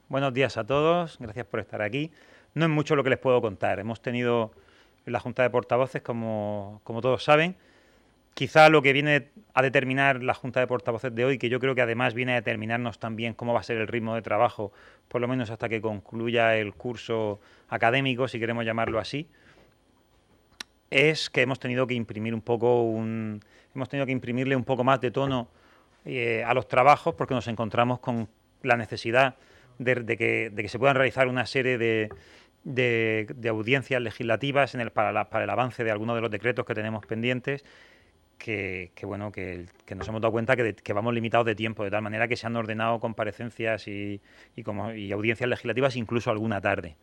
Buenos días a todos, gracias por estar aquí. No es mucho lo que les puedo contar. Hemos tenido la Junta de Portavoces, como todos saben. Quizá lo que viene a determinar la Junta de Portavoces de hoy, que yo creo que además viene a determinarnos también cómo va a ser el ritmo de trabajo, por lo menos hasta que concluya el curso académico, si queremos llamarlo así, es que hemos tenido que imprimir hemos tenido que imprimirle un poco más de tono a los trabajos, porque nos encontramos con la necesidad de que se puedan realizar una serie de audiencias legislativas para el avance de algunos de los decretos que tenemos pendientes, que nos hemos dado cuenta que vamos limitados de tiempo, de tal manera que se han ordenado comparecencias y audiencias legislativas, incluso alguna tarde.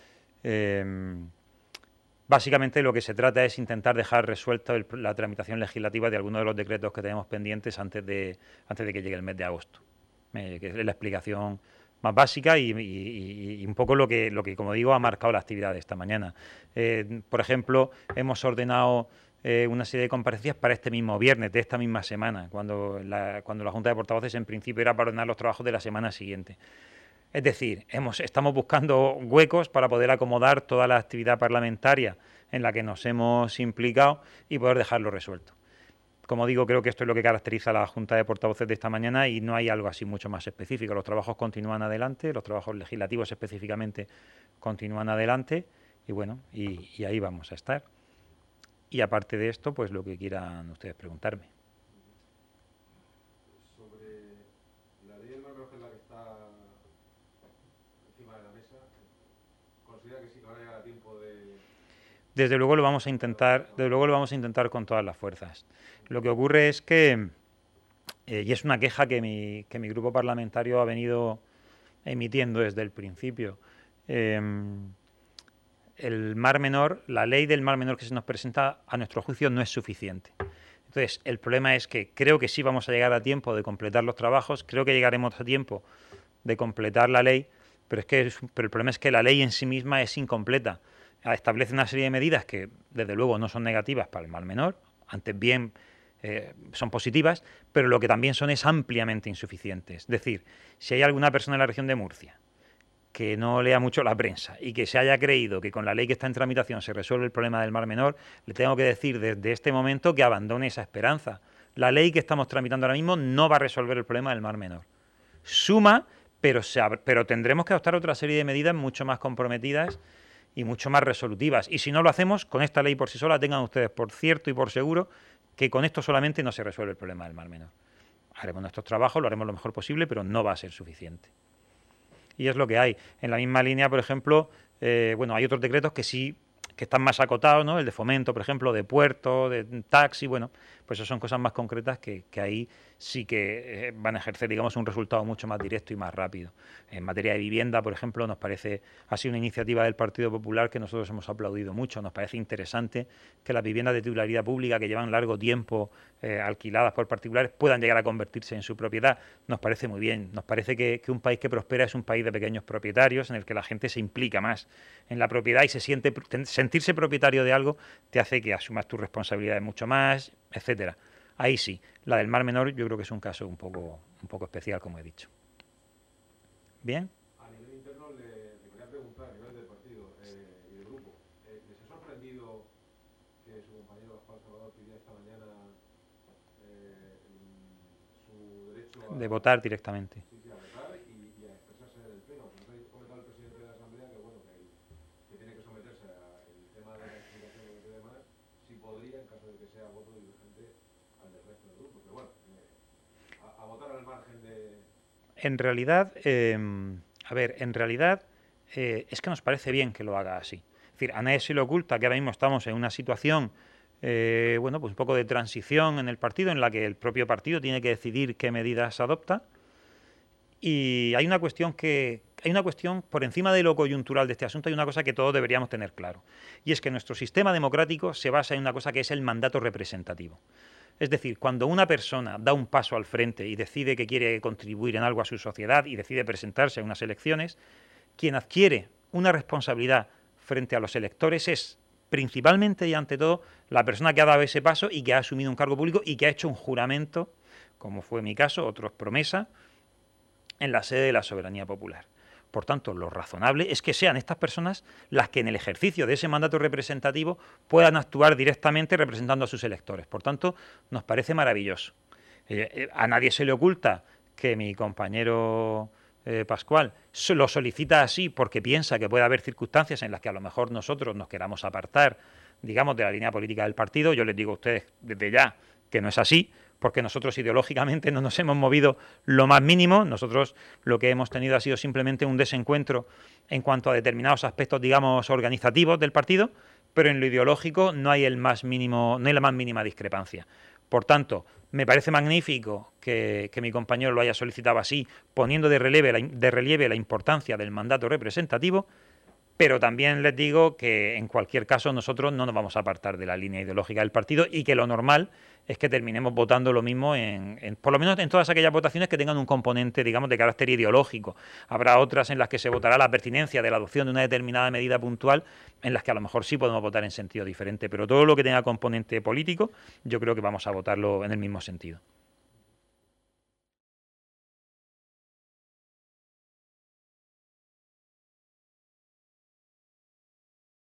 Básicamente lo que se trata es intentar dejar resuelta la tramitación legislativa de algunos de los decretos que tenemos pendientes antes de que llegue el mes de agosto, que es la explicación más básica y un poco lo que, como digo, ha marcado la actividad de esta mañana. Por ejemplo, hemos ordenado una serie de comparecencias para este mismo viernes, de esta misma semana, cuando la Junta de Portavoces en principio era para ordenar los trabajos de la semana siguiente. Es decir, estamos buscando huecos para poder acomodar toda la actividad parlamentaria en la que nos hemos implicado y poder dejarlo resuelto. Como digo, creo que esto es lo que caracteriza a la Junta de Portavoces de esta mañana y no hay algo así mucho más específico. Los trabajos continúan adelante, los trabajos legislativos específicamente continúan adelante y bueno, y ahí vamos a estar. Y aparte de esto, pues lo que quieran ustedes preguntarme. Sobre la ley del marco, que es la que está encima de la mesa, ¿considera que sí que van a llegar a tiempo de...? Desde luego lo vamos a intentar con todas las fuerzas. Lo que ocurre es que, y es una queja que mi grupo parlamentario ha venido emitiendo desde el principio, el Mar Menor, la ley del Mar Menor que se nos presenta, a nuestro juicio, no es suficiente. Entonces, el problema es que creo que sí vamos a llegar a tiempo de completar los trabajos, creo que llegaremos a tiempo de completar la ley, pero el problema es que la ley en sí misma es incompleta. Establece una serie de medidas que, desde luego, no son negativas para el Mar Menor, antes bien son positivas, pero lo que también son es ampliamente insuficientes. Es decir, si hay alguna persona en la región de Murcia que no lea mucho la prensa y que se haya creído que con la ley que está en tramitación se resuelve el problema del Mar Menor, le tengo que decir desde este momento que abandone esa esperanza. La ley que estamos tramitando ahora mismo no va a resolver el problema del Mar Menor. Suma, pero tendremos que adoptar otra serie de medidas mucho más comprometidas y mucho más resolutivas. Y si no lo hacemos, con esta ley por sí sola, tengan ustedes por cierto y por seguro que con esto solamente no se resuelve el problema del Mar Menor. Haremos nuestros trabajos, lo haremos lo mejor posible, pero no va a ser suficiente. Y es lo que hay. En la misma línea, por ejemplo, hay otros decretos que sí que están más acotados, ¿no? El de fomento, por ejemplo, de puerto, de taxi, bueno, pues eso son cosas más concretas que ahí sí que van a ejercer, digamos, un resultado mucho más directo y más rápido. En materia de vivienda, por ejemplo, ha sido una iniciativa del Partido Popular que nosotros hemos aplaudido mucho. Nos parece interesante que las viviendas de titularidad pública que llevan largo tiempo alquiladas por particulares puedan llegar a convertirse en su propiedad. Nos parece muy bien. Nos parece que un país que prospera es un país de pequeños propietarios en el que la gente se implica más en la propiedad y sentirse propietario de algo te hace que asumas tus responsabilidades mucho más, etcétera. Ahí sí, la del Mar Menor yo creo que es un caso un poco especial, como he dicho. ¿Bien? A nivel interno le quería preguntar, a nivel del partido y del grupo, ¿les ha sorprendido que su compañero Gaspar Salvador pidiera esta mañana su derecho De votar directamente. sí, a votar y a expresarse en el pleno? Nos ha comentado el presidente de la Asamblea que bueno que tiene que someterse al tema de la explicación y demás, si podría, en caso de que sea voto divergente al del resto del grupo. Pero bueno, a votar al margen de... En realidad, es que nos parece bien que lo haga así. Es decir, a nadie se le oculta que ahora mismo estamos en una situación, pues un poco de transición en el partido, en la que el propio partido tiene que decidir qué medidas adopta. Y hay una cuestión por encima de lo coyuntural de este asunto, hay una cosa que todos deberíamos tener claro. Y es que nuestro sistema democrático se basa en una cosa que es el mandato representativo. Es decir, cuando una persona da un paso al frente y decide que quiere contribuir en algo a su sociedad y decide presentarse a unas elecciones, quien adquiere una responsabilidad frente a los electores es principalmente y ante todo la persona que ha dado ese paso y que ha asumido un cargo público y que ha hecho un juramento, como fue mi caso, otros promesa, en la sede de la soberanía popular. Por tanto, lo razonable es que sean estas personas las que en el ejercicio de ese mandato representativo puedan actuar directamente representando a sus electores. Por tanto, nos parece maravilloso. A nadie se le oculta que mi compañero Pascual lo solicita así porque piensa que puede haber circunstancias en las que a lo mejor nosotros nos queramos apartar, digamos, de la línea política del partido. Yo les digo a ustedes desde ya que no es así, porque nosotros ideológicamente no nos hemos movido lo más mínimo. Nosotros lo que hemos tenido ha sido simplemente un desencuentro en cuanto a determinados aspectos, digamos, organizativos del partido, pero en lo ideológico no hay el más mínimo, no hay la más mínima discrepancia. Por tanto, me parece magnífico que mi compañero lo haya solicitado así, poniendo de relieve la importancia del mandato representativo, pero también les digo que en cualquier caso nosotros no nos vamos a apartar de la línea ideológica del partido y que lo normal es que terminemos votando lo mismo por lo menos en todas aquellas votaciones que tengan un componente, digamos, de carácter ideológico. Habrá otras en las que se votará la pertinencia de la adopción de una determinada medida puntual, en las que a lo mejor sí podemos votar en sentido diferente, pero todo lo que tenga componente político, yo creo que vamos a votarlo en el mismo sentido.